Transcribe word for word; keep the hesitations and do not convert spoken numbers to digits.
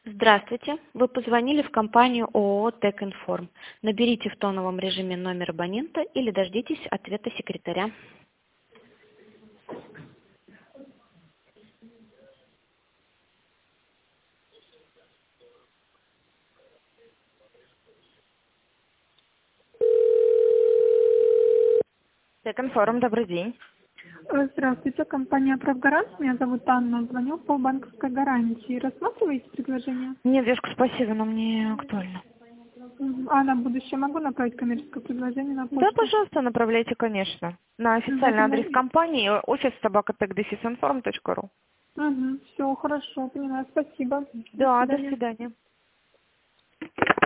Здравствуйте. Вы позвонили в компанию ООО «Тэкинформ». Наберите в тоновом режиме номер абонента или дождитесь ответа секретаря. Тэкинформ, добрый день. Здравствуйте, компания «Правгарант». Меня зовут Анна. Звоню по банковской гарантии. Рассматриваете предложение? Нет, девушка, спасибо, но мне актуально. Мгм. А на будущее могу направить коммерческое предложение на Да, почту? пожалуйста, направляйте, конечно. На официальный Мгм. адрес компании офис собака тэк дефис информ точка ру. Все, хорошо, понимаю. Спасибо. До Да, до свидания. свидания.